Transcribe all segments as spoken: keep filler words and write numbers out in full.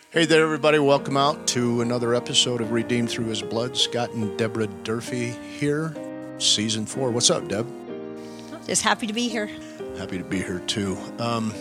Hey there, everybody. Welcome out to another episode of Redeemed Through His Blood. Scott and Deborah Durfee here, season four. What's up, Deb? Just happy to be here. Happy to be here, too. Um,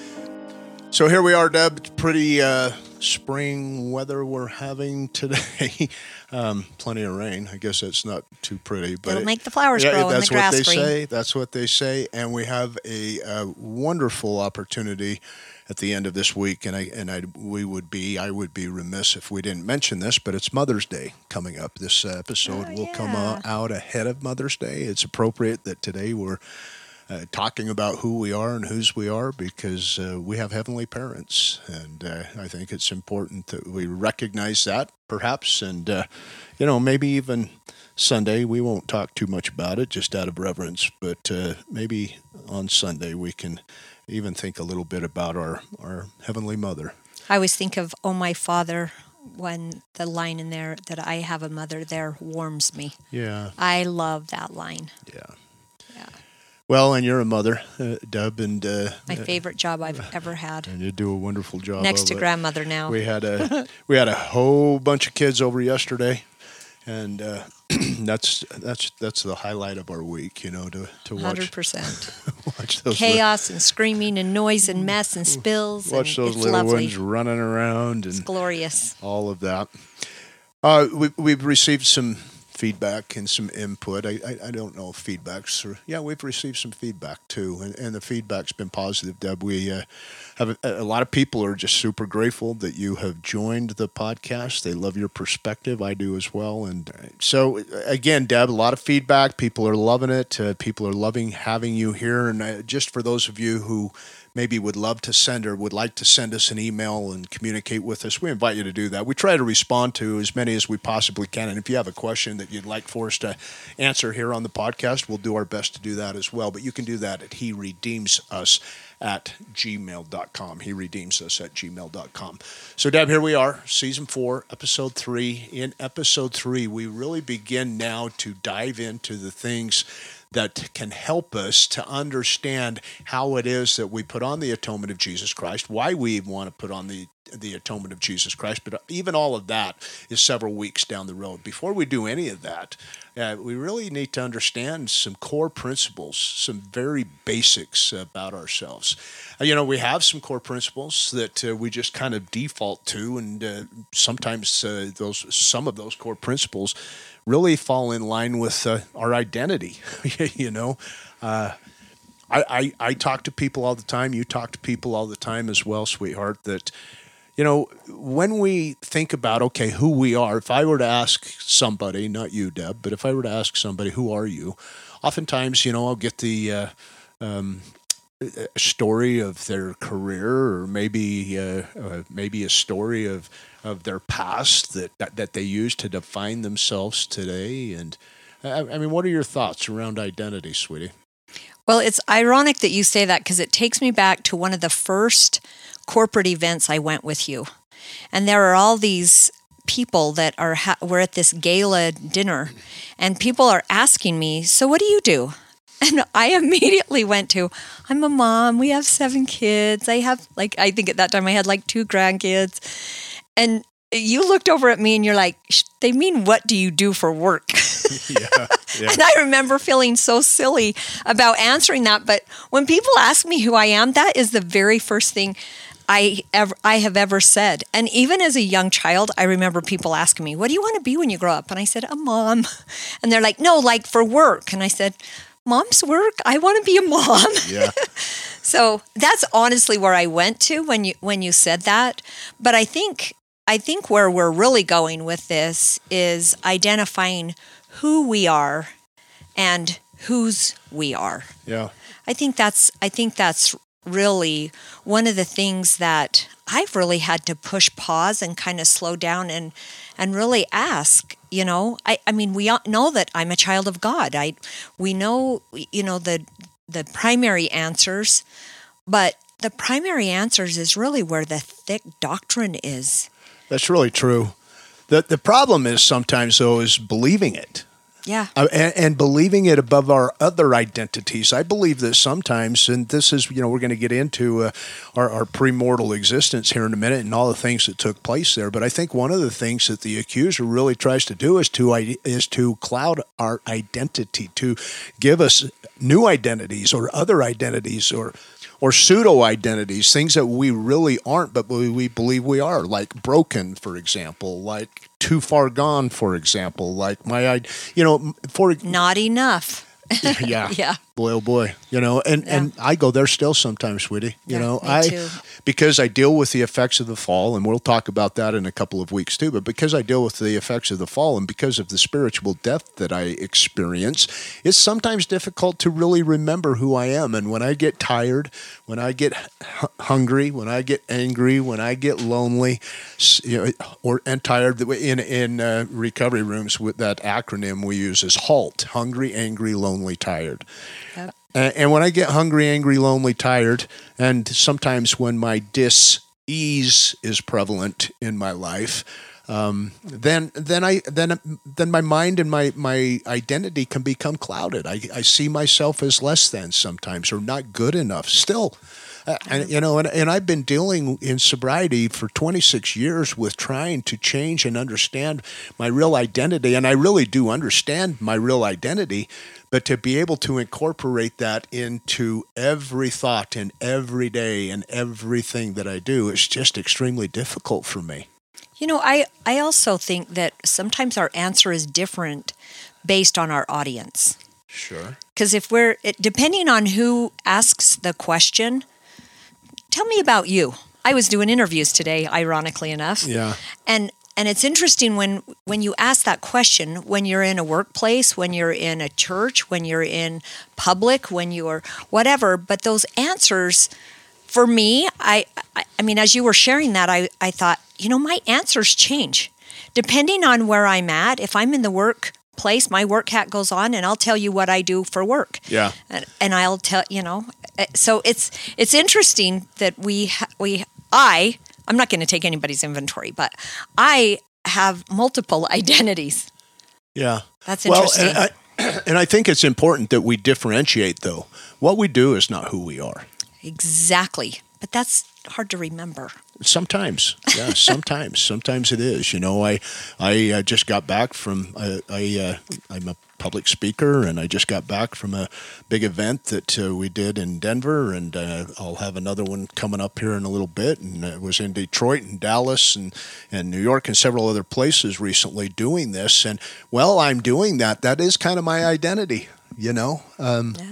so here we are, Deb. It's pretty uh, spring weather we're having today. um, plenty of rain. I guess that's not too pretty. But It'll it, make the flowers yeah, grow and the that's grass what they green. say. That's what they say. And we have a, a wonderful opportunity at the end of this week, and I and I we would be I would be remiss if we didn't mention this, but it's Mother's Day coming up. This uh, episode Oh, will yeah. come uh, out ahead of Mother's Day. It's appropriate that today we're uh, talking about who we are and whose we are because uh, we have heavenly parents, and uh, I think it's important that we recognize that, perhaps, and uh, you know maybe even Sunday we won't talk too much about it, just out of reverence, but uh, maybe on Sunday we can even think a little bit about our, our Heavenly Mother. I always think of, oh, my Father, when the line in there that I have a mother there warms me. Yeah. I love that line. Yeah. Yeah. Well, and you're a mother, uh, Deb, and uh, My favorite job I've ever had. and you do a wonderful job. Next of to it. grandmother now. We had a we had a whole bunch of kids over yesterday, and uh, that's that's that's the highlight of our week. You know, to to one watch hundred percent. watch those Chaos and screaming and noise and mess and spills. watch and those it's little lovely. ones running around It's and glorious. all of that. Uh, we, we've received some feedback and some input. I, I, I don't know if feedback's, or, yeah, we've received some feedback too, and, and the feedback's been positive, Deb. We uh, have a, a lot of people are just super grateful that you have joined the podcast. They love your perspective. I do as well. And uh, so, again, Deb, a lot of feedback. People are loving it. Uh, people are loving having you here. And uh, just for those of you who maybe would love to send or would like to send us an email and communicate with us, we invite you to do that. We try to respond to as many as we possibly can. And if you have a question that you'd like for us to answer here on the podcast, we'll do our best to do that as well. But you can do that at he redeems us at gmail dot com. He redeems us at gmail dot com. So, Deb, here we are, season four, episode three. In episode three, we really begin now to dive into the things that can help us to understand how it is that we put on the atonement of Jesus Christ, why we want to put on the the atonement of Jesus Christ. But even all of that is several weeks down the road. Before we do any of that, uh, we really need to understand some core principles, some very basics about ourselves. Uh, you know, we have some core principles that uh, we just kind of default to, and uh, sometimes uh, those some of those core principles really fall in line with uh, our identity. you know, uh, I, I I talk to people all the time. You talk to people all the time as well, sweetheart, that, you know, when we think about, okay, who we are, if I were to ask somebody, not you, Deb, but if I were to ask somebody, who are you? Oftentimes, you know, I'll get the uh, um, a story of their career, or maybe uh, uh, maybe a story of of their past that, that that they use to define themselves today. And I, I mean, what are your thoughts around identity, sweetie? Well, it's ironic that you say that because it takes me back to one of the first corporate events I went with you. And there are all these people that are, ha- we're at this gala dinner, and people are asking me, so what do you do? And I immediately went to, I'm a mom, we have seven kids. I have, like, I think at that time I had like two grandkids. And you looked over at me and you're like, they mean, what do you do for work? yeah, yeah. And I remember feeling so silly about answering that. But when people ask me who I am, that is the very first thing I ever I have ever said. And even as a young child, I remember people asking me, what do you want to be when you grow up? And I said, a mom. And they're like, no, like for work. And I said, mom's work? I want to be a mom. Yeah. So that's honestly where I went to when you when you said that. But I think I think where we're really going with this is identifying who we are and whose we are. Yeah. I think that's I think that's really one of the things that I've really had to push pause and kind of slow down and and really ask, you know, I, I mean, we all know that I'm a child of God. I we know, you know, the the primary answers, but the primary answers is really where the thick doctrine is. That's really true. The the problem is sometimes, though, is believing it. Yeah. Uh, and, and believing it above our other identities. I believe that sometimes, and this is, you know, we're going to get into uh, our, our premortal existence here in a minute and all the things that took place there. But I think one of the things that the accuser really tries to do is to is to cloud our identity, to give us new identities or other identities or or pseudo-identities, things that we really aren't, but we, we believe we are, like broken, for example, like too far gone, for example, like my, you know, for... Not enough. Yeah. Yeah. Boy, oh boy. You know, and, Yeah. and I go there still sometimes, sweetie. You Yeah, know, me I too. because I deal with the effects of the fall, and we'll talk about that in a couple of weeks too, but because I deal with the effects of the fall and because of the spiritual death that I experience, it's sometimes difficult to really remember who I am. And when I get tired, when I get h- hungry, when I get angry, when I get lonely, s- you know, or and tired, in in uh, recovery rooms, with that acronym we use is HALT: hungry, angry, lonely, tired. Yep. Uh, and when I get hungry, angry, lonely, tired, and sometimes when my dis-ease is prevalent in my life, um, then then I then then my mind and my, my identity can become clouded. I, I see myself as less than sometimes, or not good enough still. Uh, and you know, and, and I've been dealing in sobriety for twenty-six years with trying to change and understand my real identity, and I really do understand my real identity, but to be able to incorporate that into every thought and every day and everything that I do is just extremely difficult for me. You know, I, I also think that sometimes our answer is different based on our audience. Sure. Because if we're, it, depending on who asks the question, tell me about you. I was doing interviews today, ironically enough. Yeah. And and it's interesting when when you ask that question, when you're in a workplace, when you're in a church, when you're in public, when you're whatever, but those answers, for me, I, I, I mean, as you were sharing that, I, I thought, you know, my answers change. Depending on where I'm at, if I'm in the workplace, my work hat goes on and I'll tell you what I do for work. Yeah. And, and I'll tell, you know, so it's it's interesting that we, ha- we I, I'm not going to take anybody's inventory, but I have multiple identities. Yeah. That's interesting. Well, and I, and I think it's important that we differentiate, though. What we do is not who we are. Exactly. But that's hard to remember. Sometimes, yeah, sometimes, sometimes it is. You know, I, I uh, just got back from I, I uh, I'm a public speaker, and I just got back from a big event that uh, we did in Denver, and uh, I'll have another one coming up here in a little bit. And it was in Detroit and Dallas and and New York and several other places recently doing this. And while I'm doing that, that is kind of my identity, you know. Um, Yeah.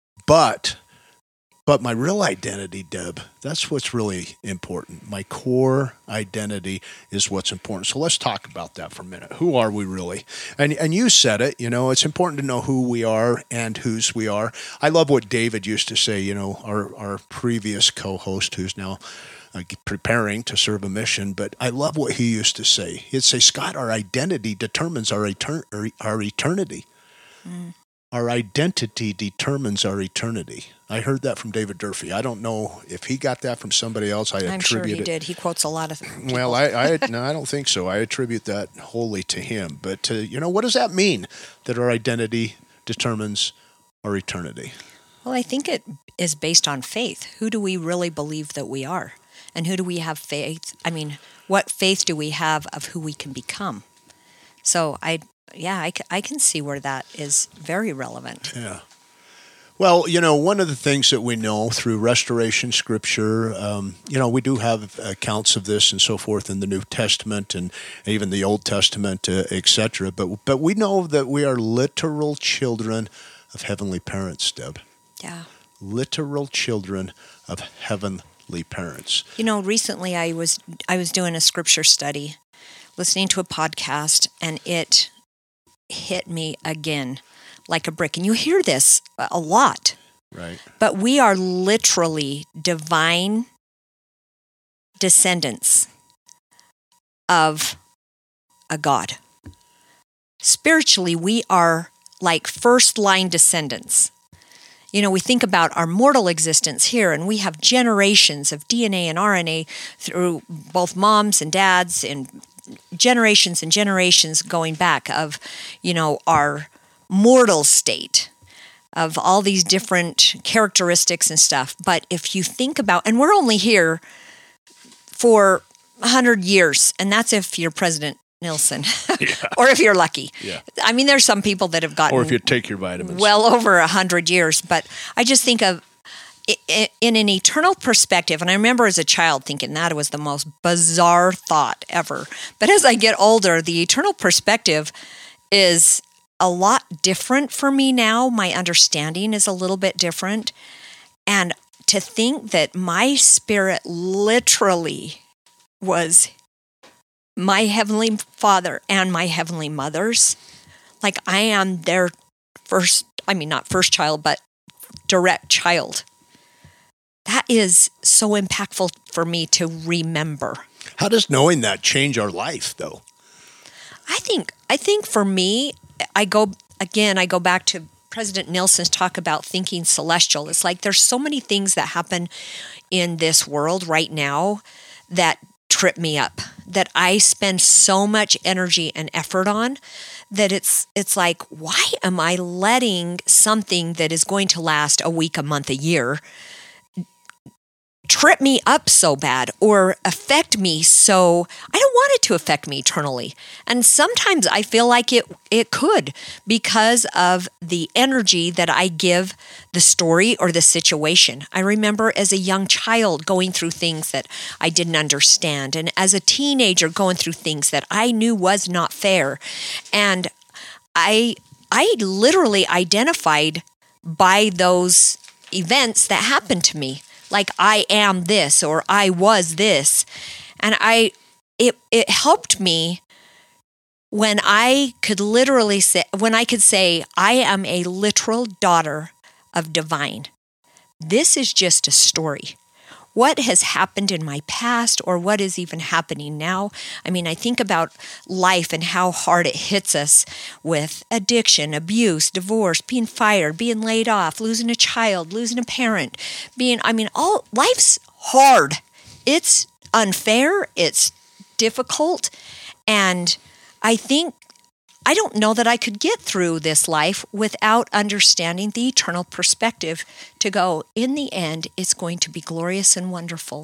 But. But my real identity, Deb, that's what's really important. My core identity is what's important. So let's talk about that for a minute. Who are we really? And and you said it, you know, it's important to know who we are and whose we are. I love what David used to say, you know, our, our previous co-host who's now uh, preparing to serve a mission. But I love what he used to say. He'd say, Scott, our identity determines our, etern- our eternity. Mm. Our identity determines our eternity. I heard that from David Durfee. I don't know if he got that from somebody else. I I'm attribute sure he it. did. He quotes a lot of things. Well, I, I no, I don't think so. I attribute that wholly to him. But uh, you know, what does that mean? That our identity determines our eternity. Well, I think it is based on faith. Who do we really believe that we are, and who do we have faith? I mean, what faith do we have of who we can become? So I. Yeah, I, I can see where that is very relevant. Yeah. Well, you know, one of the things that we know through restoration scripture, um, you know, we do have accounts of this and so forth in the New Testament and even the Old Testament, uh, et cetera. But, but we know that we are literal children of heavenly parents, Deb. Yeah. Literal children of heavenly parents. You know, recently I was I was doing a scripture study, listening to a podcast, and it hit me again like a brick. And you hear this a lot. Right. But we are literally divine descendants of a God. Spiritually, we are like first line descendants. You know, we think about our mortal existence here, and we have generations of D N A and R N A through both moms and dads and generations and generations going back of, you know, our mortal state of all these different characteristics and stuff. But if you think about, and we're only here for one hundred years, and that's if you're President Nelson, yeah. or if you're lucky. Yeah. I mean, there's some people that have gotten or if you take your vitamins, well over a hundred years. But I just think of in an eternal perspective, and I remember as a child thinking that was the most bizarre thought ever. But as I get older, the eternal perspective is a lot different for me now. My understanding is a little bit different, and to think that my spirit literally was my Heavenly Father and my Heavenly Mother's. Like I am their first, I mean, not first child, but direct child. That is so impactful for me to remember. How does knowing that change our life, though? I think, I think for me, I go, again, I go back to President Nelson's talk about thinking celestial. It's like there's so many things that happen in this world right now that trip me up, that I spend so much energy and effort on, that it's it's like, why am I letting something that is going to last a week, a month, a year trip me up so bad or affect me so I don't want it to affect me eternally. And sometimes I feel like it it could because of the energy that I give the story or the situation. I remember as a young child going through things that I didn't understand, and as a teenager going through things that I knew was not fair. And I I literally identified by those events that happened to me. Like I am this or I was this. And I it it helped me when I could literally say when I could say I am a literal daughter of divine. This is just a story. What has happened in my past or what is even happening now? I mean, I think about life and how hard it hits us with addiction, abuse, divorce, being fired, being laid off, losing a child, losing a parent, being, I mean, all life's hard. It's unfair. It's difficult. And I think I don't know that I could get through this life without understanding the eternal perspective to go, in the end, it's going to be glorious and wonderful.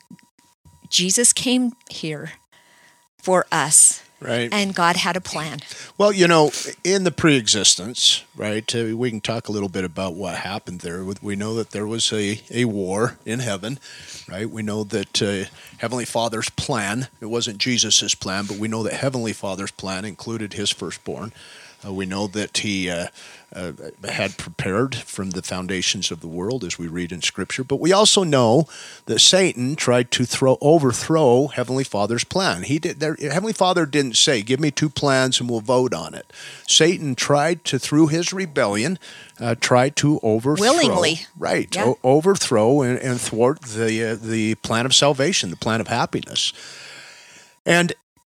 Jesus came here for us. Right. And God had a plan. Well, you know, in the pre-existence, right, uh, we can talk a little bit about what happened there. We know that there was a, a war in heaven, right? We know that uh, Heavenly Father's plan, it wasn't Jesus' plan, but we know that Heavenly Father's plan included his firstborn. Uh, we know that he uh, uh, had prepared from the foundations of the world, as we read in Scripture. But we also know that Satan tried to throw overthrow Heavenly Father's plan. He did. There, Heavenly Father didn't say, "Give me two plans and we'll vote on it." Satan tried to, through his rebellion, uh, try to overthrow, willingly, right, yeah. o- overthrow and, and thwart the uh, the plan of salvation, the plan of happiness, and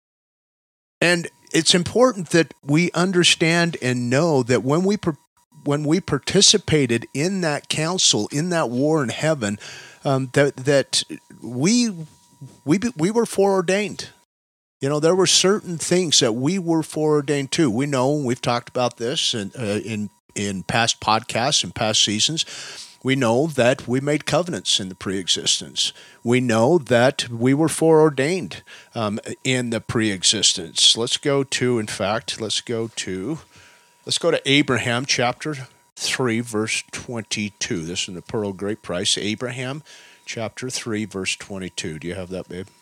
and. It's important that we understand and know that when we per- when we participated in that council, in that war in heaven, um, that that we we we were foreordained. You know, there were certain things that we were foreordained to. We know, we've talked about this in uh, in in past podcasts and past seasons. We know that we made covenants in the pre-existence. We know that we were foreordained um, in the pre-existence. Let's go to, in fact, let's go to, let's go to Abraham chapter three, verse twenty-two. This is in the Pearl of Great Price. Abraham chapter three, verse twenty-two. Do you have that, babe?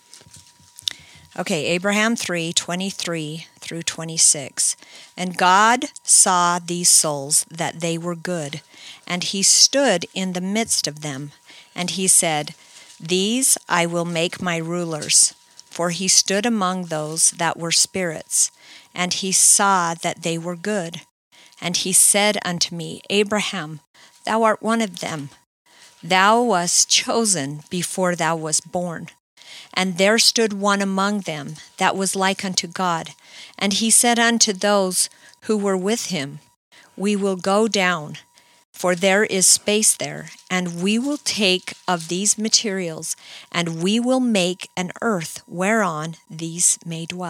Okay, Abraham three, twenty-three through twenty-six. And God saw these souls, that they were good, and he stood in the midst of them. And he said, These I will make my rulers. For he stood among those that were spirits, and he saw that they were good. And he said unto me, Abraham, thou art one of them. Thou wast chosen before thou wast born. And there stood one among them that was like unto God. And he said unto those who were with him, We will go down, for there is space there, and we will take of these materials, and we will make an earth whereon these may dwell.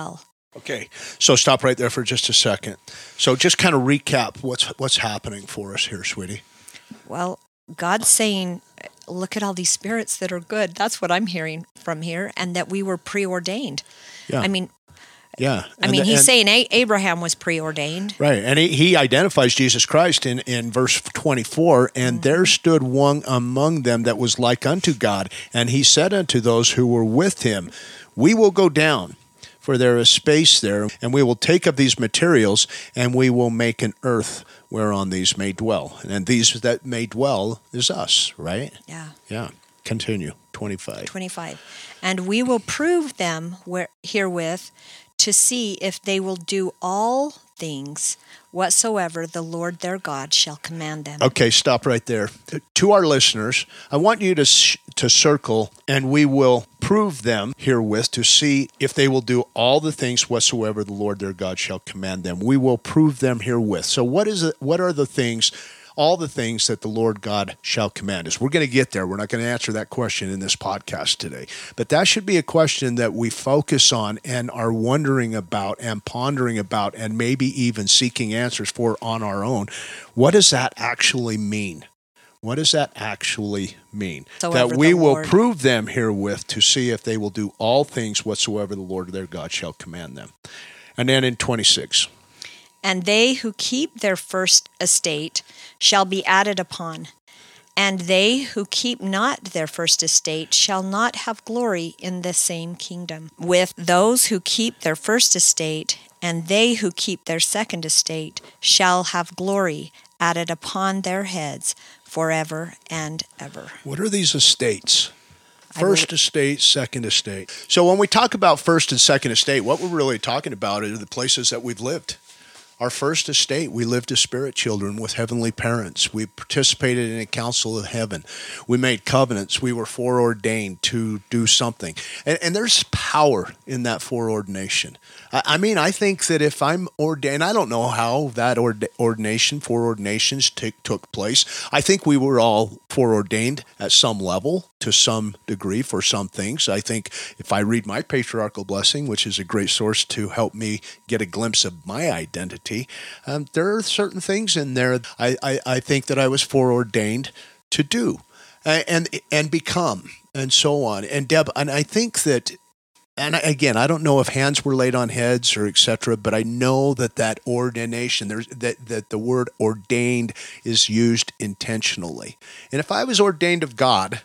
Okay, so stop right there for just a second. So just kind of recap what's what's happening for us here, sweetie. Well, God's saying, look at all these spirits that are good. That's what I'm hearing from here, and that we were preordained. Yeah. I mean, Yeah. I And mean, the- he's and- saying A- Abraham was preordained. Right, and he, he identifies Jesus Christ in, in verse twenty-four, and there stood one among them that was like unto God, and he said unto those who were with him, we will go down, for there is space there, and we will take of these materials, and we will make an earth whereon these may dwell. And these that may dwell is us, right? Yeah. Yeah. Continue, twenty-five. twenty-five. And we will prove them where, herewith to see if they will do all things whatsoever the Lord their God shall command them. Okay, stop right there. To our listeners, I want you to sh- to circle, and we will prove them herewith to see if they will do all the things whatsoever the Lord their God shall command them. We will prove them herewith. So what is it? What are the things, all the things that the Lord God shall command us? We're going to get there. We're not going to answer that question in this podcast today. But that should be a question that we focus on and are wondering about and pondering about and maybe even seeking answers for on our own. What does that actually mean? What does that actually mean? So that ever we the will Lord- prove them herewith to see if they will do all things whatsoever the Lord their God shall command them. And then in twenty-six. And they who keep their first estate shall be added upon. And they who keep not their first estate shall not have glory in the same kingdom with those who keep their first estate, and they who keep their second estate shall have glory added upon their heads forever and ever. What are these estates? I First believe- estate, second estate. So when we talk about first and second estate, what we're really talking about are the places that we've lived. Our first estate, we lived as spirit children with heavenly parents. We participated in a council of heaven. We made covenants. We were foreordained to do something. And, and there's power in that foreordination. I, I mean, I think that if I'm ordained, I don't know how that ord- ordination, foreordinations t- took place. I think we were all foreordained at some level, to some degree, for some things. I think if I read my patriarchal blessing, which is a great source to help me get a glimpse of my identity, um, there are certain things in there I, I, I think that I was foreordained to do uh, and and become, and so on. And Deb, and I think that, and again, I don't know if hands were laid on heads or et cetera, but I know that that ordination, there's that, that the word ordained is used intentionally. And if I was ordained of God,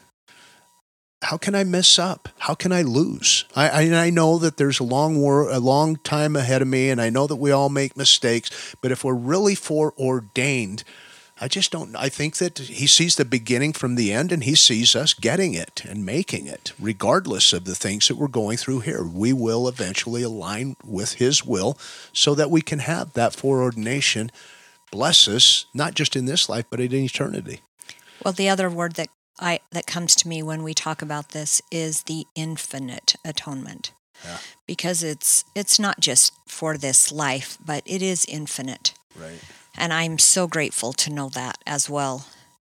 how can I mess up? How can I lose? I, I, I know that there's a long war, a long time ahead of me, and I know that we all make mistakes. But if we're really foreordained, I just don't. I think that he sees the beginning from the end, and he sees us getting it and making it, regardless of the things that we're going through here. We will eventually align with his will, so that we can have that foreordination bless us, not just in this life, but in eternity. Well, the other word that I that comes to me when we talk about this is the infinite atonement. Yeah. Because it's it's not just for this life, but it is infinite. Right. And I'm so grateful to know that as well.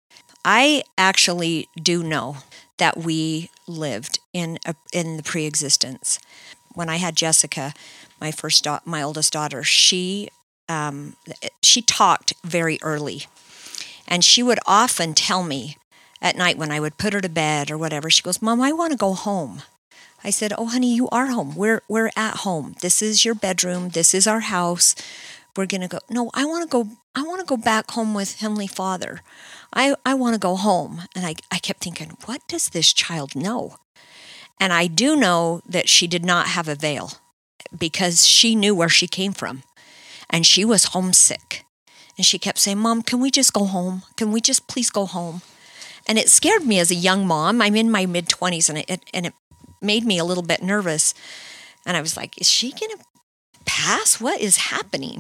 I actually do know that we lived in a, in the pre-existence. When I had Jessica, my first da- my oldest daughter, she um, she talked very early, and she would often tell me at night when I would put her to bed or whatever. She goes, "Mom, I want to go home." I said, "Oh, honey, you are home. We're we're at home. This is your bedroom. This is our house. We're gonna go." "No, I want to go. I want to go back home with Heavenly Father. I I want to go home." And I I kept thinking, what does this child know? And I do know that she did not have a veil, because she knew where she came from, and she was homesick. And she kept saying, "Mom, can we just go home? Can we just please go home?" And it scared me as a young mom. I'm in my mid twenties, and it and it made me a little bit nervous. And I was like, "Is she gonna pass? What is happening?"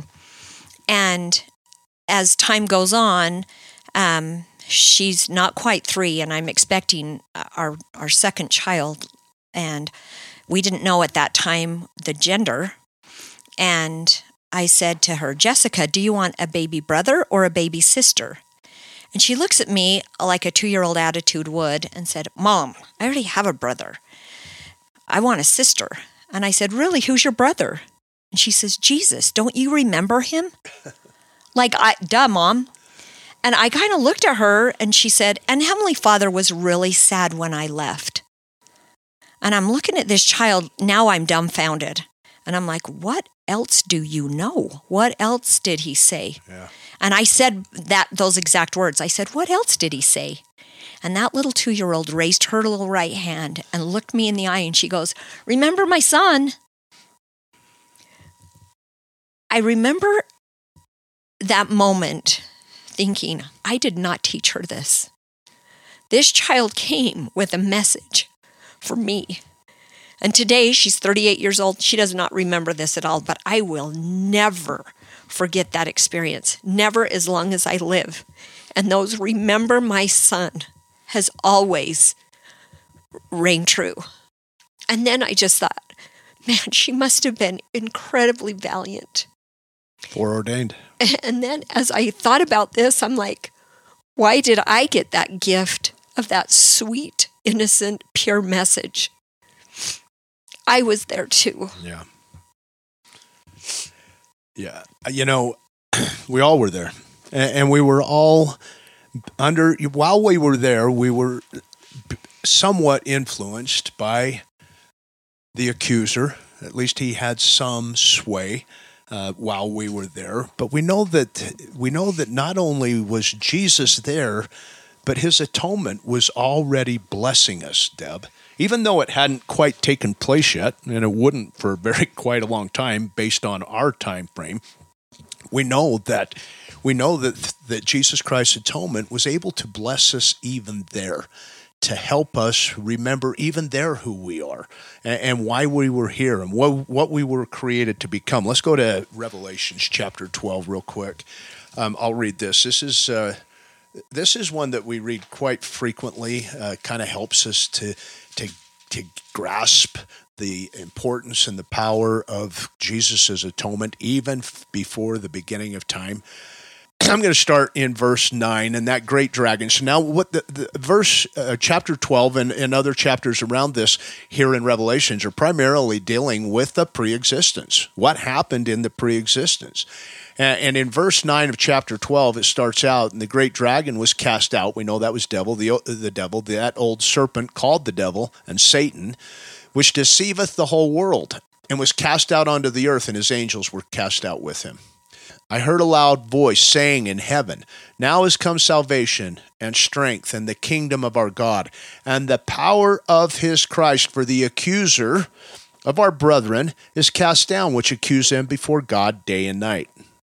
And as time goes on, um, she's not quite three, and I'm expecting our our second child. And we didn't know at that time the gender. And I said to her, "Jessica, do you want a baby brother or a baby sister?" And she looks at me like a two-year-old attitude would and said, "Mom, I already have a brother. I want a sister." And I said, "Really, who's your brother?" And And she says, Jesus, don't you remember him? Like, I, duh, Mom. And I kind of looked at her and she said, and Heavenly Father was really sad when I left. And I'm looking at this child, now I'm dumbfounded. And I'm like, what else do you know? What else did he say? Yeah. And I said that those exact words. I said, what else did he say? And that little two-year-old raised her little right hand and looked me in the eye and she goes, remember my son? I remember that moment thinking, I did not teach her this. This child came with a message for me. And today she's thirty-eight years old. She does not remember this at all, but I will never forget that experience. Never as long as I live. And those remember my son has always rang true. And then I just thought, man, she must have been incredibly valiant. Foreordained. And then as I thought about this, I'm like, why did I get that gift of that sweet, innocent, pure message? I was there too. Yeah. Yeah. You know, we all were there. And we were all under, while we were there, we were somewhat influenced by the accuser. At least he had some sway uh, while we were there. But we know that we know that not only was Jesus there, but his atonement was already blessing us, Deb. Even though it hadn't quite taken place yet, and it wouldn't for very quite a long time based on our time frame, we know that we know that that Jesus Christ's atonement was able to bless us even there, to help us remember even there who we are and, and why we were here and what what we were created to become. Let's go to Revelations chapter twelve real quick. Um, I'll read this. This is uh, this is one that we read quite frequently. Uh, kind of helps us to to to grasp the importance and the power of Jesus' atonement even f- before the beginning of time. I'm going to start in verse nine and that great dragon. So now what the, the verse, uh, chapter twelve and, and other chapters around this here in Revelations are primarily dealing with the preexistence. What happened in the preexistence? And, and in verse nine of chapter twelve, it starts out, and the great dragon was cast out. We know that was devil, the, the devil, that old serpent called the devil and Satan, which deceiveth the whole world, and was cast out onto the earth, and his angels were cast out with him. I heard a loud voice saying in heaven, now is come salvation and strength and the kingdom of our God and the power of his Christ, for the accuser of our brethren is cast down, which accuse them before God day and night.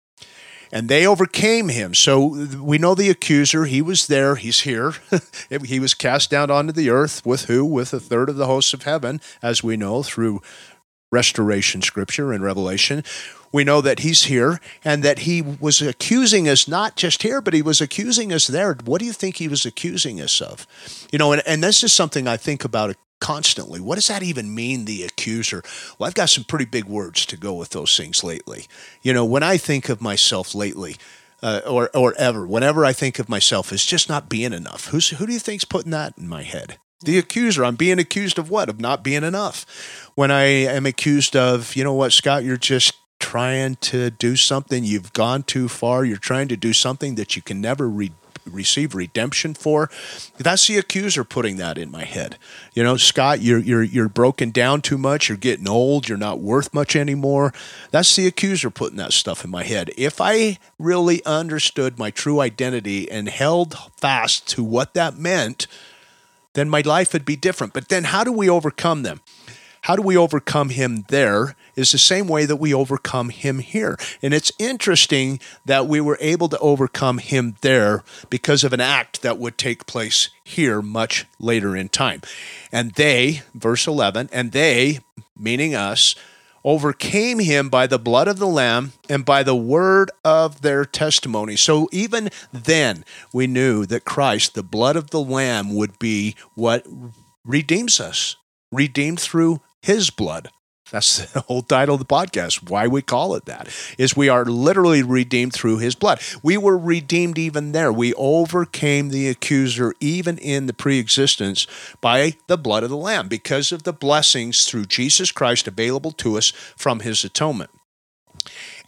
And they overcame him. So we know the accuser, he was there, he's here. He was cast down onto the earth with who? With a third of the hosts of heaven, as we know through restoration scripture and Revelation. We know that he's here and that he was accusing us not just here, but he was accusing us there. What do you think he was accusing us of? You know, and, and this is something I think about constantly. What does that even mean, the accuser? Well, I've got some pretty big words to go with those things lately. You know, when I think of myself lately, uh, or or ever, whenever I think of myself as just not being enough, who's who do you think's putting that in my head? The accuser. I'm being accused of what? Of not being enough. When I am accused of, you know what, Scott, you're just trying to do something, you've gone too far, you're trying to do something that you can never re- receive redemption for. That's the accuser putting that in my head. You know, Scott, you're you're you're broken down too much, you're getting old, you're not worth much anymore. That's the accuser putting that stuff in my head. If I really understood my true identity and held fast to what that meant, then my life would be different. But then how do we overcome them? How do we overcome him there is the same way that we overcome him here. And it's interesting that we were able to overcome him there because of an act that would take place here much later in time. And they, verse eleven, and they, meaning us, overcame him by the blood of the Lamb and by the word of their testimony. So even then, we knew that Christ, the blood of the Lamb, would be what redeems us, redeemed through his blood. That's the whole title of the podcast. Why we call it that is we are literally redeemed through his blood. We were redeemed even there. We overcame the accuser even in the preexistence by the blood of the Lamb because of the blessings through Jesus Christ available to us from his atonement.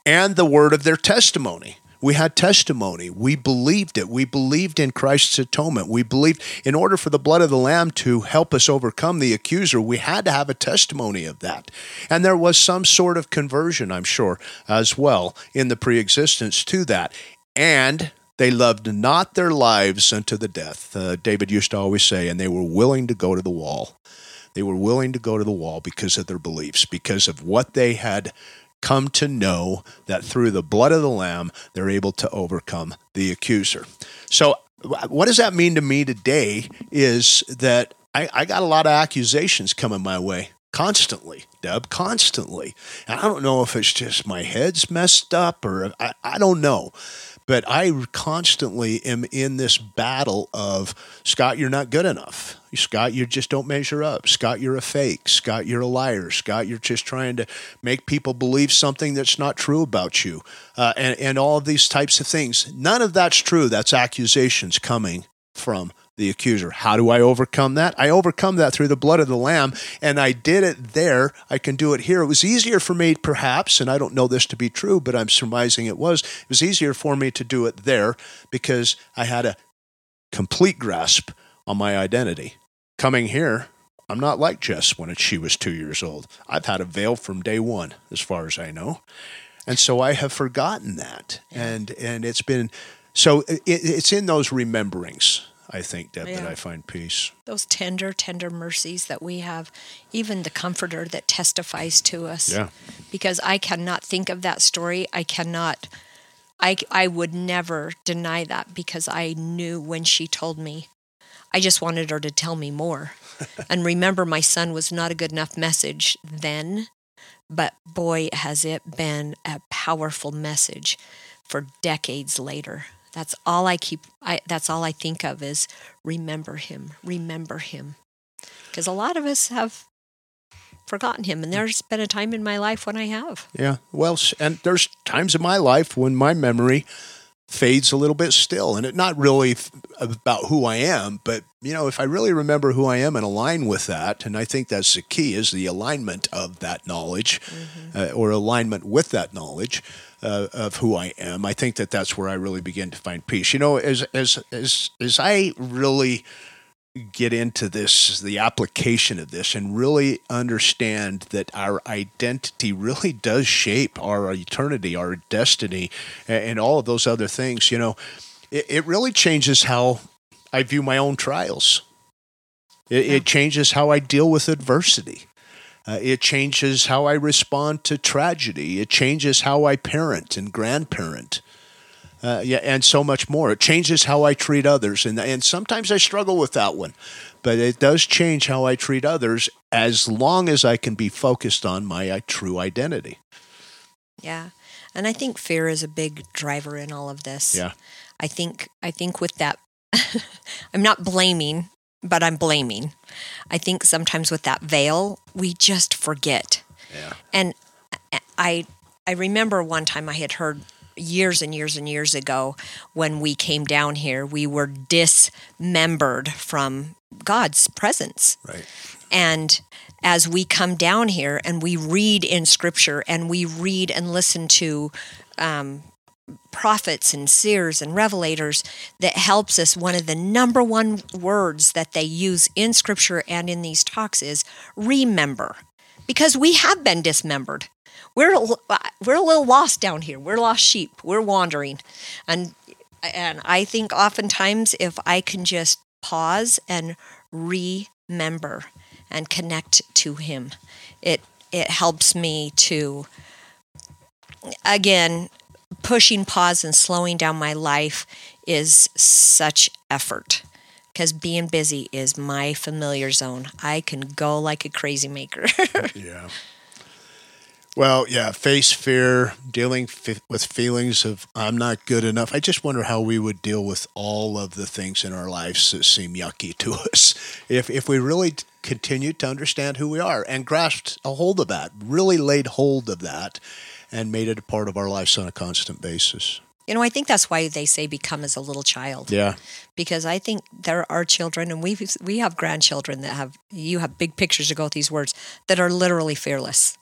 and the word of their testimony. We had testimony. We believed it. We believed in Christ's atonement. We believed in order for the blood of the Lamb to help us overcome the accuser, we had to have a testimony of that. And there was some sort of conversion, I'm sure, as well in the preexistence to that. And they loved not their lives unto the death. Uh, David used to always say, and they were willing to go to the wall. They were willing to go to the wall because of their beliefs, because of what they had come to know, that through the blood of the Lamb, they're able to overcome the accuser. So what does that mean to me today is that I, I got a lot of accusations coming my way constantly, Deb, constantly. And I don't know if it's just my head's messed up or I, I don't know. But I constantly am in this battle of, Scott, you're not good enough. Scott, you just don't measure up. Scott, you're a fake. Scott, you're a liar. Scott, you're just trying to make people believe something that's not true about you. Uh, and, and all of these types of things. None of that's true. That's accusations coming from the accuser. How do I overcome that? I overcome that through the blood of the Lamb, and I did it there. I can do it here. It was easier for me, perhaps, and I don't know this to be true, but I'm surmising it was. It was easier for me to do it there because I had a complete grasp on my identity. Coming here, I'm not like Jess when she was two years old. I've had a veil from day one, as far as I know. And so I have forgotten that. And and it's been, so it, it's in those rememberings, I think, Deb, yeah. that I find peace. Those tender, tender mercies that we have, even the Comforter that testifies to us. Yeah. Because I cannot think of that story. I cannot, I, I would never deny that because I knew when she told me. I just wanted her to tell me more. And remember, my son was not a good enough message then, but boy, has it been a powerful message for decades later. That's all I keep, I, that's all I think of is remember him, remember him. Because a lot of us have forgotten him, and there's been a time in my life when I have. Yeah, well, and there's times in my life when my memory fades a little bit still, and it's not really f- about who I am, but, you know, if I really remember who I am and align with that, and I think that's the key, is the alignment of that knowledge, mm-hmm. uh, or alignment with that knowledge, Uh, of who I am, I think that that's where I really begin to find peace. You know, as as as as I really get into this, the application of this, and really understand that our identity really does shape our eternity, our destiny, and, and all of those other things, you know, it, it really changes how I view my own trials. It, yeah. it changes how I deal with adversity. Uh, it changes how I respond to tragedy. It changes how I parent and grandparent, uh, yeah, and so much more. It changes how I treat others, and and sometimes I struggle with that one, but it does change how I treat others as long as I can be focused on my uh, true identity. Yeah, and I think fear is a big driver in all of this. Yeah, I think I think with that, I'm not blaming. But I'm blaming. I think sometimes with that veil, we just forget. Yeah. And I I remember one time I had heard years and years and years ago when we came down here, we were dismembered from God's presence. Right. And as we come down here and we read in Scripture and we read and listen to um prophets and seers and revelators, that helps us. One of the number one words that they use in Scripture and in these talks is remember, because we have been dismembered. We're we're a little lost down here. We're lost sheep. We're wandering, and and I think oftentimes if I can just pause and remember and connect to Him, it it helps me to, again, pushing pause and slowing down my life is such effort because being busy is my familiar zone. I can go like a crazy maker. Yeah. Well, yeah, face fear, dealing f- with feelings of I'm not good enough. I just wonder how we would deal with all of the things in our lives that seem yucky to us if if we really continued to understand who we are and grasped a hold of that, really laid hold of that, and made it a part of our lives on a constant basis. You know, I think that's why they say become as a little child. Yeah. Because I think there are children, and we we have grandchildren that have, you have big pictures to go with these words, that are literally fearless.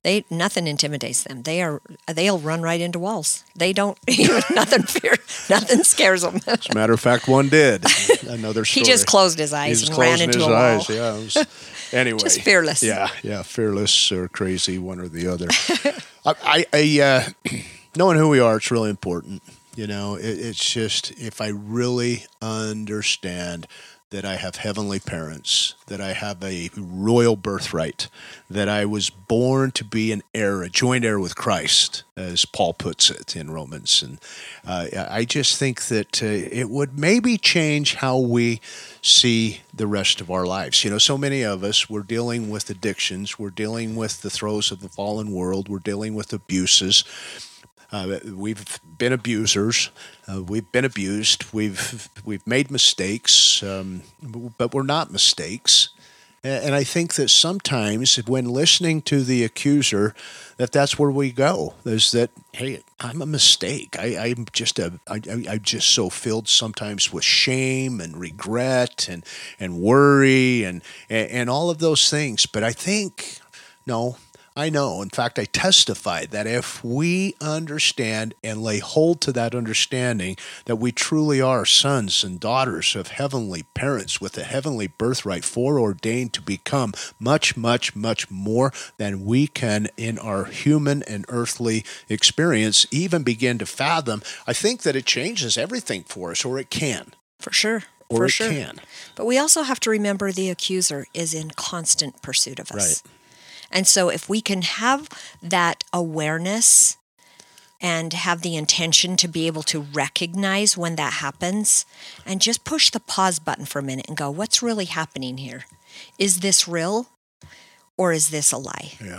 They nothing intimidates them. They are they'll run right into walls. They don't even nothing fear nothing scares them. As a matter of fact, one did. Another story. He just closed his eyes He and ran into his a eyes. wall. Yeah. It was, anyway, Just fearless. Yeah, yeah, fearless or crazy, one or the other. I, I, I uh, knowing who we are, it's really important. You know, it, it's just if I really understand that I have heavenly parents, that I have a royal birthright, that I was born to be an heir, a joint heir with Christ, as Paul puts it in Romans. And uh, I just think that uh, it would maybe change how we see the rest of our lives. You know, so many of us, we're dealing with addictions, we're dealing with the throes of the fallen world, we're dealing with abuses. Uh, we've been abusers. Uh, we've been abused. We've we've made mistakes, um, but we're not mistakes. And I think that sometimes when listening to the accuser, that that's where we go. Is that, hey, I'm a mistake. I, I'm just a I, I'm just so filled sometimes with shame and regret and and worry and and, and all of those things. But I think no. I know. In fact, I testify that if we understand and lay hold to that understanding that we truly are sons and daughters of heavenly parents with a heavenly birthright foreordained to become much, much, much more than we can in our human and earthly experience even begin to fathom, I think that it changes everything for us, or it can. For sure. Or for it sure. can. But we also have to remember the accuser is in constant pursuit of us. Right. And so if we can have that awareness and have the intention to be able to recognize when that happens and just push the pause button for a minute and go, what's really happening here? Is this real or is this a lie? Yeah.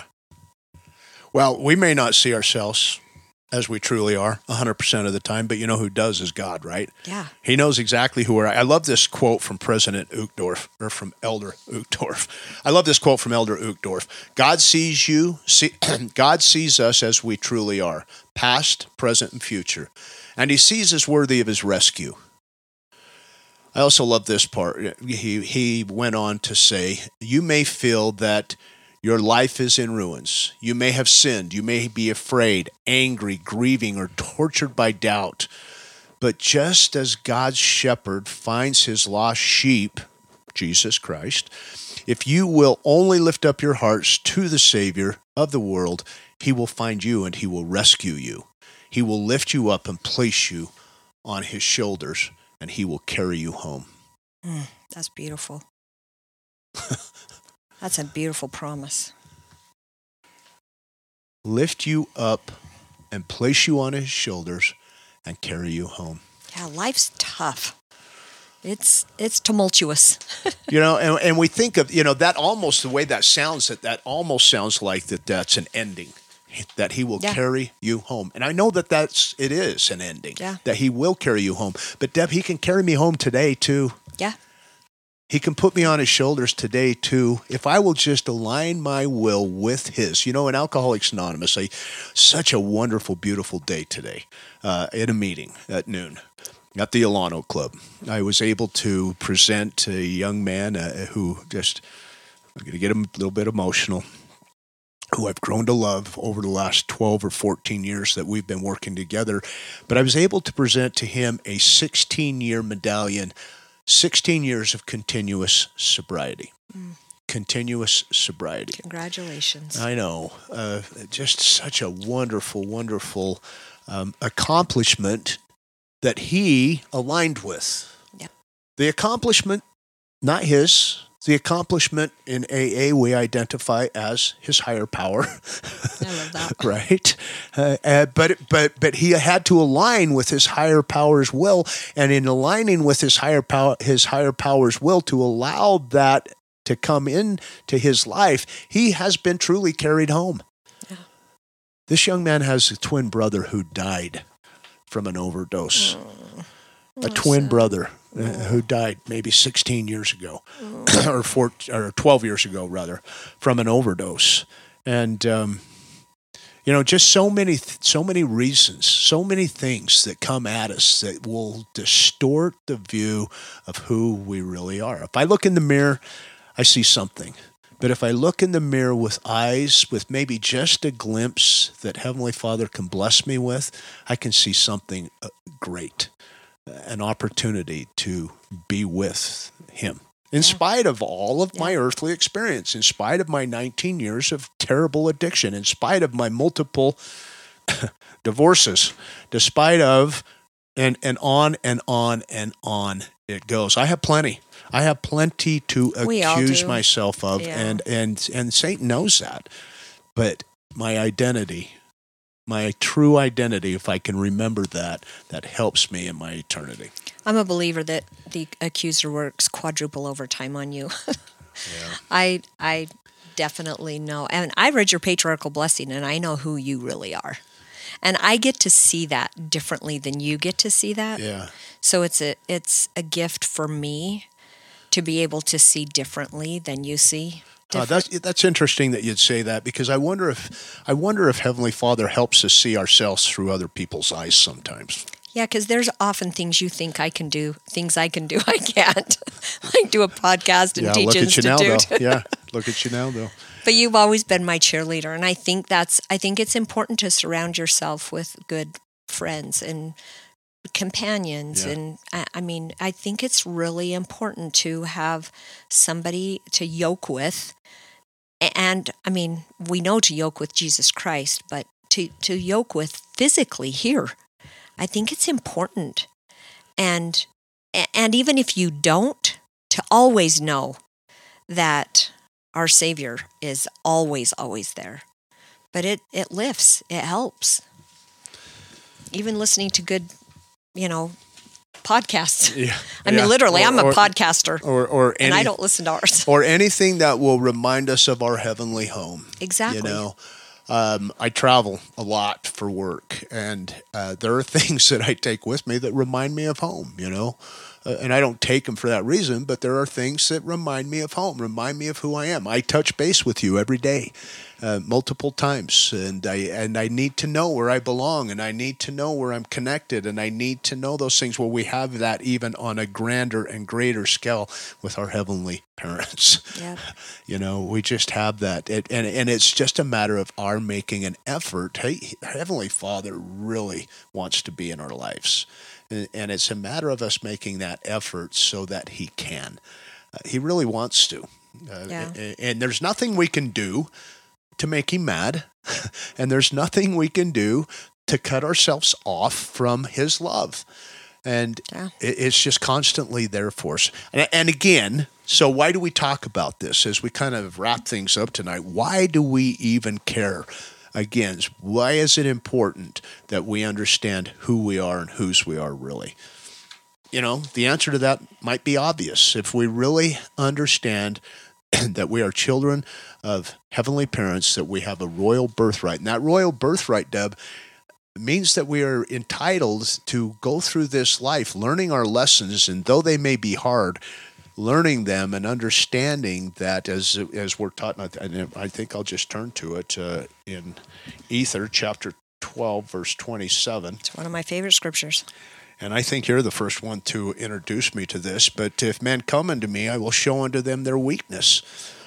Well, we may not see ourselves as we truly are one hundred percent of the time, but you know who does is God, right? Yeah. He knows exactly who we're at. I love this quote from President Uchtdorf, or from Elder Uchtdorf. I love this quote from Elder Uchtdorf. God sees you, see, God sees us as we truly are, past, present, and future, and he sees us worthy of his rescue. I also love this part. He, he went on to say, you may feel that your life is in ruins. You may have sinned. You may be afraid, angry, grieving, or tortured by doubt. But just as God's shepherd finds his lost sheep, Jesus Christ, if you will only lift up your hearts to the Savior of the world, he will find you and he will rescue you. He will lift you up and place you on his shoulders, and he will carry you home. Mm, that's beautiful. That's a beautiful promise. Lift you up and place you on his shoulders and carry you home. Yeah, life's tough. It's it's tumultuous. You know, and, and we think of, you know, that almost, the way that sounds, that that almost sounds like that that's an ending, that he will yeah. carry you home. And I know that that's, it is an ending, yeah. that he will carry you home. But Deb, he can carry me home today too. Yeah. He can put me on his shoulders today, too, if I will just align my will with his. You know, in Alcoholics Anonymous, I, such a wonderful, beautiful day today uh, at a meeting at noon at the Alano Club. I was able to present a young man uh, who just, I'm going to get him a little bit emotional, who I've grown to love over the last twelve or fourteen years that we've been working together. But I was able to present to him a sixteen-year medallion, sixteen years of continuous sobriety. Mm. Continuous sobriety. Congratulations. I know. Uh, just such a wonderful, wonderful um, accomplishment that he aligned with. Yep. The accomplishment, not his. The accomplishment in A A we identify as his higher power. I love that. Right? Uh, uh, but but but he had to align with his higher power's will, and in aligning with his higher power, his higher power's will, to allow that to come into his life, he has been truly carried home. Yeah. This young man has a twin brother who died from an overdose. Oh, a twin sad. brother. Uh, who died maybe sixteen years ago, oh. or four, or twelve years ago, rather, from an overdose. And, um, you know, just so many, so many reasons, so many things that come at us that will distort the view of who we really are. If I look in the mirror, I see something. But if I look in the mirror with eyes, with maybe just a glimpse that Heavenly Father can bless me with, I can see something uh, great, an opportunity to be with Him. In Yeah. spite of all of my Yeah. earthly experience, in spite of my nineteen years of terrible addiction, in spite of my multiple divorces, despite of, and, and on and on and on it goes. I have plenty. I have plenty to We all accuse do. myself of, Yeah. and, and, and Satan knows that. But my identity, my true identity, if I can remember that, that helps me in my eternity. I'm a believer that the accuser works quadruple overtime on you. Yeah. I I definitely know. And I read your patriarchal blessing, and I know who you really are. And I get to see that differently than you get to see that. Yeah. So it's a it's a gift for me to be able to see differently than you see. Uh, that's that's interesting that you'd say that, because I wonder if I wonder if Heavenly Father helps us see ourselves through other people's eyes sometimes. Yeah, because there's often things you think I can do, things I can do I can't. Like do a podcast and Yeah, teach look at you now, institute. though. Yeah, look at you now, though. But you've always been my cheerleader, and I think that's I think it's important to surround yourself with good friends and companions. Yeah. And I, I mean, I think it's really important to have somebody to yoke with. And I mean, we know to yoke with Jesus Christ, but to, to yoke with physically here, I think it's important. And and even if you don't, to always know that our Savior is always, always there. But it, it lifts, it helps. Even listening to good, you know, podcasts. Yeah. I mean, Yeah. literally, Or- I'm a or- podcaster, Or or any, and I don't listen to ours. or anything that will remind us of our heavenly home. Exactly. You know, um, I travel a lot for work, and uh, there are things that I take with me that remind me of home. You know, uh, and I don't take them for that reason, but there are things that remind me of home, remind me of who I am. I touch base with you every day, uh, multiple times, and I and I need to know where I belong, and I need to know where I'm connected, and I need to know those things. Well, we have that even on a grander and greater scale with our heavenly parents. Yep. You know, we just have that, it, and and it's just a matter of our making an effort. Hey, Heavenly Father really wants to be in our lives, and, and it's a matter of us making that effort so that He can. Uh, he really wants to, uh, Yeah. and, and there's nothing we can do to make Him mad, and there's nothing we can do to cut ourselves off from His love. And Yeah. it, it's just constantly there for us. And, and again, so why do we talk about this as we kind of wrap things up tonight? Why do we even care? Again, why is it important that we understand who we are and whose we are really? You know, the answer to that might be obvious. If we really understand that we are children of heavenly parents, that we have a royal birthright. And that royal birthright, Deb, means that we are entitled to go through this life learning our lessons, and though they may be hard, learning them and understanding that as as we're taught, and I think I'll just turn to it uh, in Ether chapter twelve, verse twenty-seven. It's one of my favorite scriptures. And I think you're the first one to introduce me to this. But if men come unto me, I will show unto them their weakness.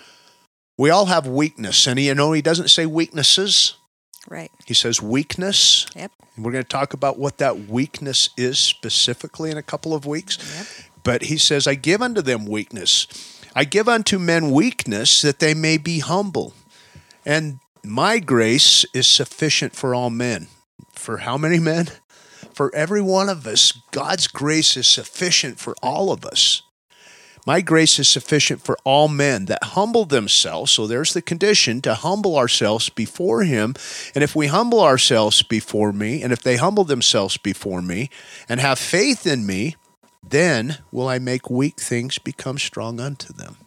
We all have weakness. And you know, he doesn't say weaknesses. Right. He says weakness. Yep. And we're going to talk about what that weakness is specifically in a couple of weeks. Yep. But he says, I give unto them weakness. I give unto men weakness that they may be humble. And my grace is sufficient for all men. For how many men? For every one of us. God's grace is sufficient for all of us. My grace is sufficient for all men that humble themselves. So there's the condition, to humble ourselves before Him. And if we humble ourselves before me, and if they humble themselves before me, and have faith in me, then will I make weak things become strong unto them.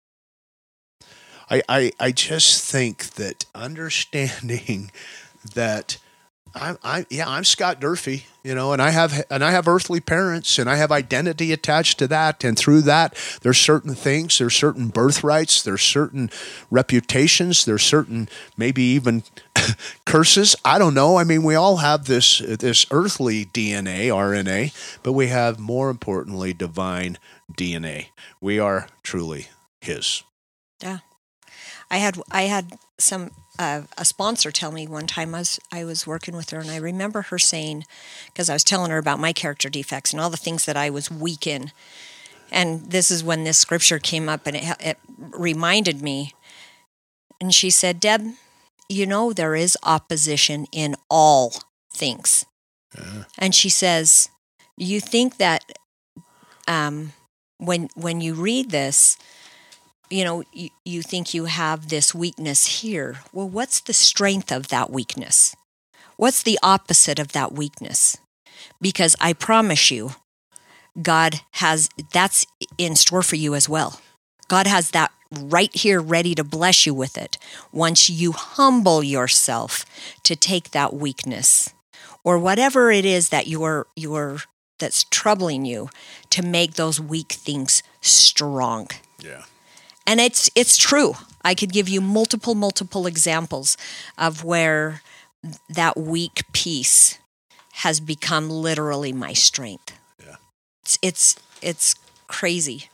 I, I, I just think that understanding that I'm, I, yeah, I'm Scott Durfee, you know, and I have, and I have earthly parents, and I have identity attached to that. And through that, there's certain things, there's certain birthrights, there's certain reputations, there's certain, maybe even curses. I don't know. I mean, we all have this, this earthly D N A, R N A, but we have, more importantly, divine D N A. We are truly His. Yeah. I had I had some uh, a sponsor tell me one time I was I was working with her, and I remember her saying, because I was telling her about my character defects and all the things that I was weak in, and this is when this scripture came up, and it it reminded me. And she said, "Deb, you know there is opposition in all things," Yeah. and she says, "You think that um, when when you read this." You know, you, you think you have this weakness here. Well, what's the strength of that weakness? What's the opposite of that weakness? Because I promise you, God has, that's in store for you as well. God has that right here ready to bless you with it once you humble yourself to take that weakness or whatever it is that you're, you're, that's troubling you to make those weak things strong. Yeah. And it's it's true. I could give you multiple, multiple examples of where that weak piece has become literally my strength. Yeah. It's it's it's crazy.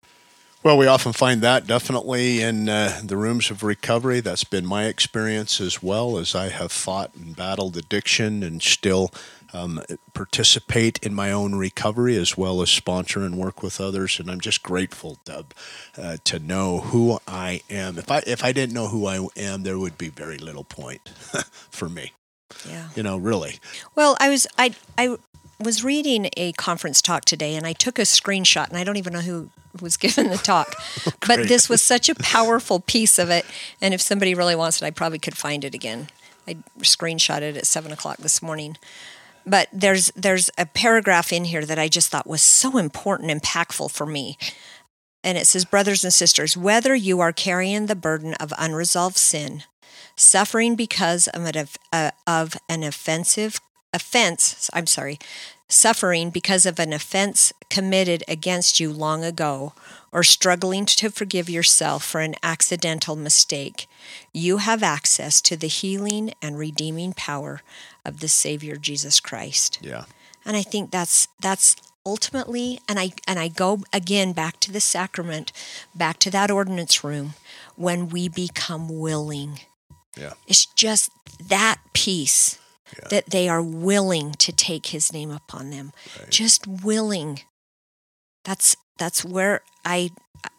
Well, we often find that definitely in uh, the rooms of recovery. That's been my experience as well, as I have fought and battled addiction and still um, participate in my own recovery as well as sponsor and work with others. And I'm just grateful, Deb, uh, to know who I am. If I if I didn't know who I am, there would be very little point for me. Yeah. You know, really. Well, I was I I was reading a conference talk today, and I took a screenshot, and I don't even know who was given the talk, but this was such a powerful piece of it. And if somebody really wants it, I probably could find it again. I screenshot it at seven o'clock this morning. But there's there's a paragraph in here that I just thought was so important, impactful for me. And it says, brothers and sisters, whether you are carrying the burden of unresolved sin, suffering because of an, uh, of an offensive offense, I'm sorry, suffering because of an offense committed against you long ago, or struggling to forgive yourself for an accidental mistake, you have access to the healing and redeeming power of the Savior Jesus Christ. Yeah. And I think that's that's ultimately, and I and I go again back to the sacrament, back to that ordinance room, when we become willing. Yeah. It's just that piece. Yeah. That they are willing to take his name upon them. Right. Just willing. That's that's where I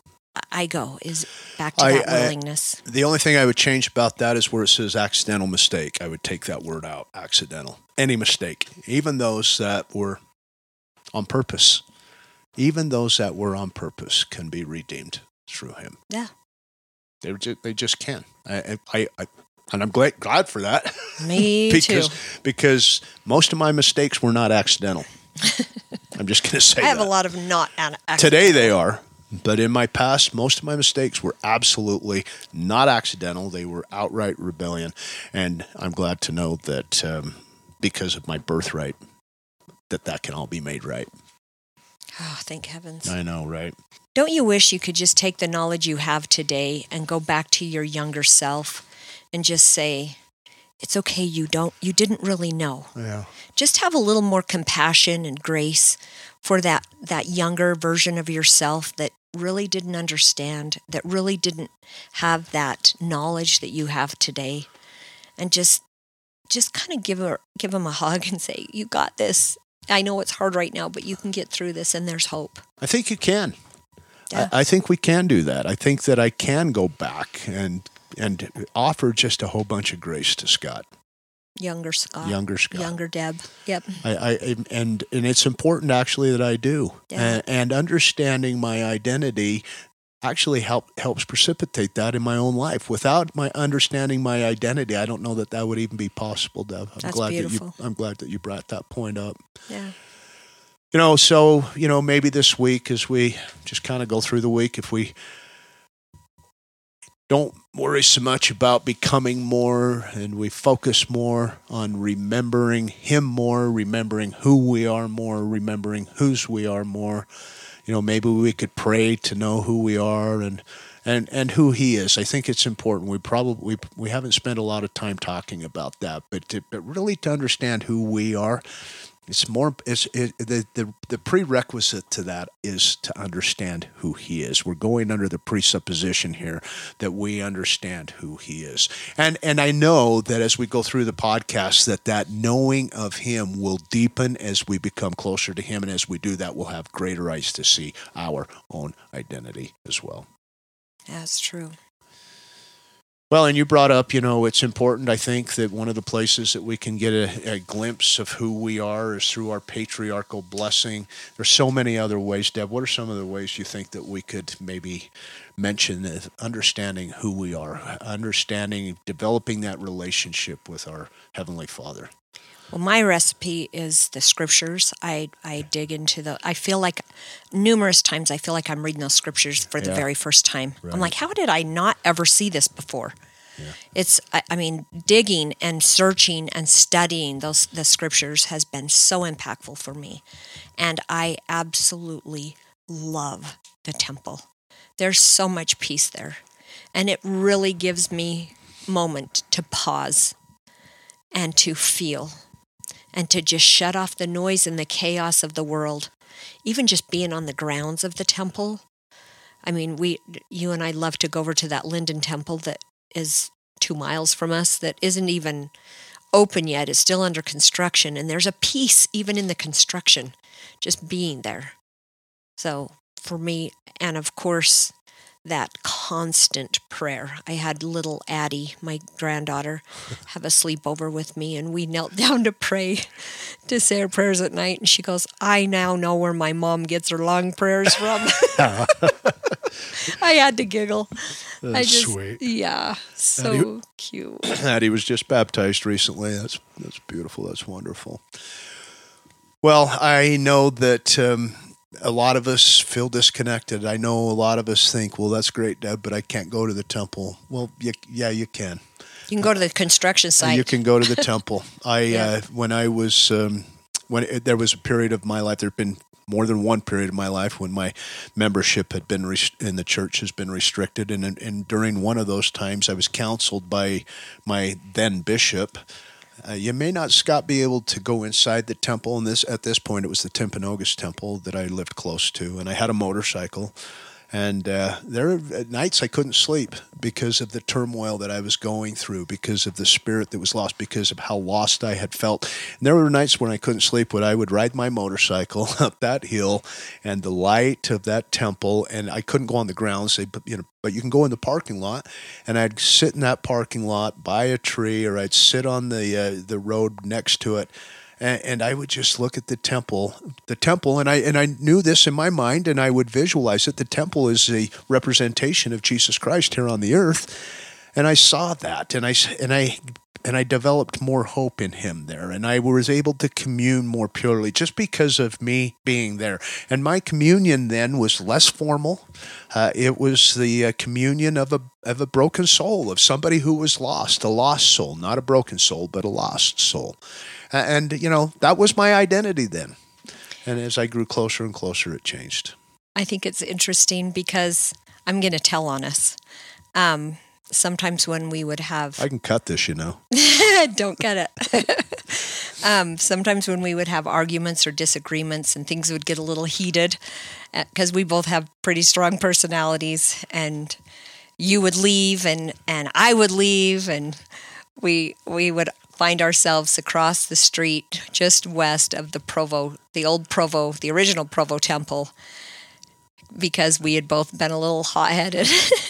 I go, is back to I, that willingness. I, the only thing I would change about that is where it says accidental mistake. I would take that word out, accidental. Any mistake, even those that were on purpose, even those that were on purpose can be redeemed through him. Yeah. They just, they just can. I I, I And I'm glad, glad for that. Me because, too. Because most of my mistakes were not accidental. I'm just going to say that. I have that. a lot of not accidental. Today they are. But in my past, most of my mistakes were absolutely not accidental. They were outright rebellion. And I'm glad to know that um, because of my birthright, that that can all be made right. Oh, thank heavens. I know, right? Don't you wish you could just take the knowledge you have today and go back to your younger self and just say, it's okay, you don't, you didn't really know. Yeah. Just have a little more compassion and grace for that, that younger version of yourself that really didn't understand, that really didn't have that knowledge that you have today. And just, just kind of give her, give them a hug and say, you got this. I know it's hard right now, but you can get through this and there's hope. I think you can. Yeah. I, I think we can do that. I think that I can go back and and offer just a whole bunch of grace to Scott. Younger Scott. Younger Scott. Younger Deb. Yep. I, I and and it's important actually that I do. Yeah. And, and understanding my identity actually help helps precipitate that in my own life. Without my understanding my identity, I don't know that that would even be possible, Deb. I'm That's glad beautiful. that you I'm glad that you brought that point up. Yeah. You know, so, you know, maybe this week as we just kind of go through the week, if we don't worry so much about becoming more and we focus more on remembering him more, remembering who we are more, remembering whose we are more. You know, maybe we could pray to know who we are and and, and who he is. I think it's important. We probably we, we haven't spent a lot of time talking about that, but to, but really to understand who we are It's more. It's it, the, the the prerequisite to that is to understand who He is. We're going under the presupposition here that we understand who He is, and and I know that as we go through the podcast, that that knowing of Him will deepen as we become closer to Him, and as we do that, we'll have greater eyes to see our own identity as well. That's true. Well, and you brought up, you know, it's important, I think, that one of the places that we can get a, a glimpse of who we are is through our patriarchal blessing. There's so many other ways. Deb, what are some of the ways you think that we could maybe mention uh, understanding who we are, understanding, developing that relationship with our Heavenly Father? Well, my recipe is the scriptures. I, I dig into the, I feel like numerous times I feel like I'm reading those scriptures for the Yeah. very first time. Right. I'm like, how did I not ever see this before? Yeah. It's, I, I mean, digging and searching and studying those the scriptures has been so impactful for me. And I absolutely love the temple. There's so much peace there. And it really gives me a moment to pause and to feel. And to just shut off the noise and the chaos of the world. Even just being on the grounds of the temple. I mean, we, you and I love to go over to that Linden Temple that is two miles from us, that isn't even open yet. It's still under construction. And there's a peace even in the construction, just being there. So for me, and of course, that constant prayer. I had little Addie, my granddaughter, have a sleepover with me, and we knelt down to pray, to say our prayers at night. And she goes, I now know where my mom gets her long prayers from. I had to giggle. That's I just, sweet. Yeah, so Addie, cute. Addie was just baptized recently. That's that's beautiful. That's wonderful. Well, I know that um, a lot of us feel disconnected. I know a lot of us think, well, that's great, Deb, but I can't go to the temple. Well, you, yeah, you can. You can go to the construction site. You can go to the temple. I Yeah. uh, when I was um, when it, there was a period of my life. There'd been more than one period of my life when my membership had been rest- in the church has been restricted, and and during one of those times, I was counseled by my then bishop. Uh, you may not, Scott, be able to go inside the temple. And this at this point, it was the Timpanogos Temple that I lived close to, and I had a motorcycle. And uh, there were nights I couldn't sleep because of the turmoil that I was going through, because of the spirit that was lost, because of how lost I had felt. And there were nights when I couldn't sleep when I would ride my motorcycle up that hill and the light of that temple, and I couldn't go on the grounds, but you know, but you can go in the parking lot, and I'd sit in that parking lot by a tree, or I'd sit on the uh, the road next to it. And I would just look at the temple, the temple, and I and I knew this in my mind, and I would visualize it. The temple is a representation of Jesus Christ here on the earth, and I saw that, and I and I and I developed more hope in Him there, and I was able to commune more purely just because of me being there. And my communion then was less formal. Uh, it was the uh, communion of a of a broken soul, of somebody who was lost, a lost soul, not a broken soul, but a lost soul. And, you know, that was my identity then. And as I grew closer and closer, it changed. I think it's interesting because I'm going to tell on us. Um, sometimes when we would have... I can cut this, you know. Don't cut it. um, sometimes when we would have arguments or disagreements and things would get a little heated because we both have pretty strong personalities, and you would leave and, and I would leave, and we we would... find ourselves across the street just west of the Provo, the old Provo, the original Provo Temple, because we had both been a little hot-headed.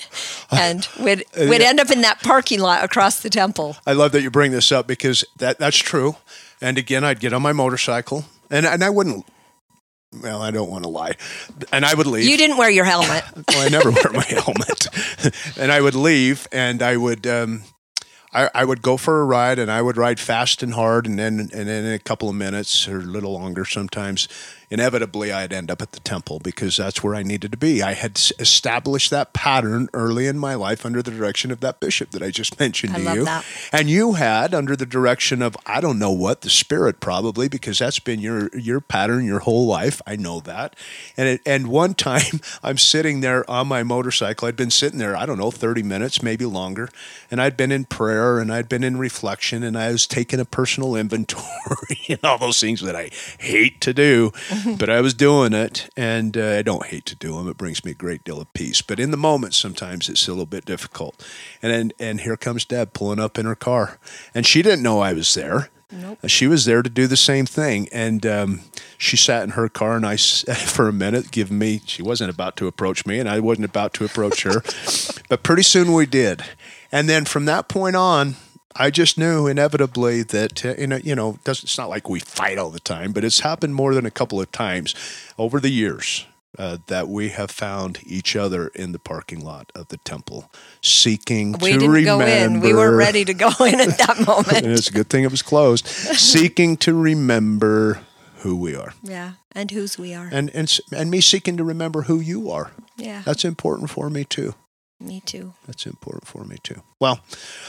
And we'd, we'd end up in that parking lot across the temple. I love that you bring this up because that that's true. And again, I'd get on my motorcycle, and, and I wouldn't, well, I don't want to lie, and I would leave. You didn't wear your helmet. Well, I never wear my helmet. And I would leave, and I would... Um, I, I would go for a ride, and I would ride fast and hard, and then and then in a couple of minutes or a little longer sometimes, inevitably I'd end up at the temple because that's where I needed to be. I had established that pattern early in my life under the direction of that bishop that I just mentioned I to love you. that. And you had under the direction of, I don't know what, the Spirit probably, because that's been your your pattern your whole life. I know that. And it, and one time I'm sitting there on my motorcycle. I'd been sitting there, I don't know, thirty minutes, maybe longer, and I'd been in prayer prayer and I'd been in reflection and I was taking a personal inventory and all those things that I hate to do, but I was doing it, and uh, I don't hate to do them. It brings me a great deal of peace. But in the moment, sometimes it's a little bit difficult. And then, and here comes Deb pulling up in her car, and she didn't know I was there. Nope. She was there to do the same thing, and um, she sat in her car, and I, for a minute, giving me. She wasn't about to approach me, and I wasn't about to approach her, but pretty soon we did, and then from that point on, I just knew inevitably that uh, you know, you know, it's not like we fight all the time, but it's happened more than a couple of times over the years. Uh, that we have found each other in the parking lot of the temple, seeking we to didn't remember. go in. We weren't ready to go in at that moment. It's a good thing it was closed. Seeking to remember who we are. Yeah, and whose we are. And, and and me seeking to remember who you are. Yeah. That's important for me too. Me too. That's important for me too. Well,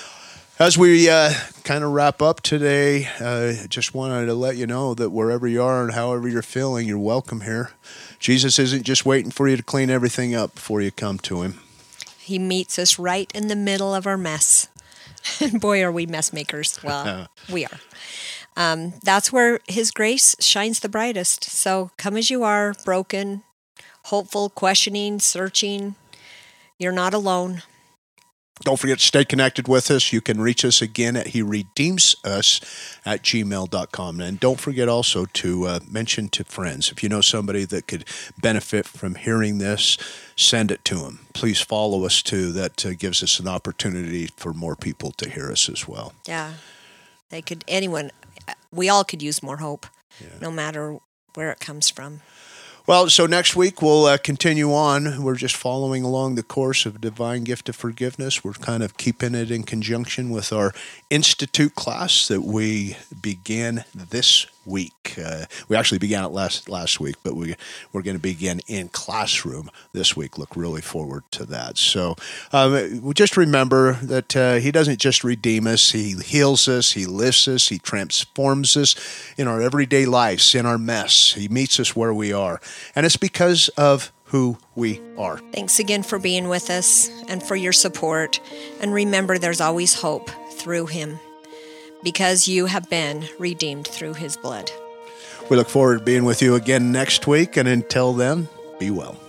as we uh, kind of wrap up today, I uh, just wanted to let you know that wherever you are and however you're feeling, you're welcome here. Jesus isn't just waiting for you to clean everything up before you come to him. He meets us right in the middle of our mess. And boy, are we mess makers. Well, we are. Um, that's where his grace shines the brightest. So come as you are, broken, hopeful, questioning, searching. You're not alone. Don't forget to stay connected with us. You can reach us again at he redeems us at gmail dot com. And don't forget also to uh, mention to friends. If you know somebody that could benefit from hearing this, send it to them. Please follow us too. That uh, gives us an opportunity for more people to hear us as well. Yeah. They could, anyone, we all could use more hope, yeah. No matter where it comes from. Well, so next week we'll uh, continue on. We're just following along the course of Divine Gift of Forgiveness. We're kind of keeping it in conjunction with our Institute class that we began this week. Uh, we actually began it last last week, but we, we're going to begin in classroom this week. Look really forward to that. So um, just remember that uh, he doesn't just redeem us. He heals us. He lifts us. He transforms us in our everyday lives, in our mess. He meets us where we are. And it's because of who we are. Thanks again for being with us and for your support. And remember, there's always hope through him, because you have been redeemed through his blood. We look forward to being with you again next week, and until then, be well.